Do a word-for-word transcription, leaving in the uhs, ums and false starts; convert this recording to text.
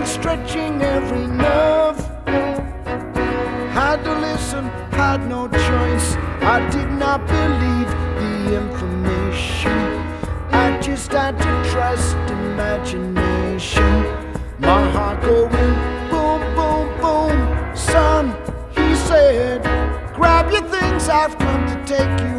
stretching every nerve. Had to listen, had no choice. I did not believe the information. I just had to trust imagination. My heart going boom, boom, boom. Son, he said, grab your things, I've come to take you